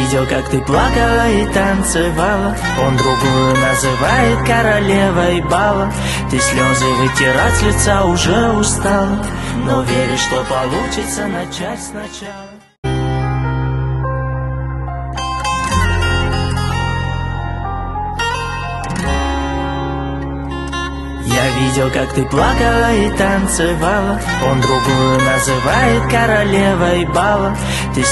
видел, как ты плакала и танцевала. Он другую называет королевой бала. Ты слезы вытирать с лица уже устала, но веришь, что получится начать сначала. Я видел, как ты плакала и танцевала. Он другую называет королевой бала. Ты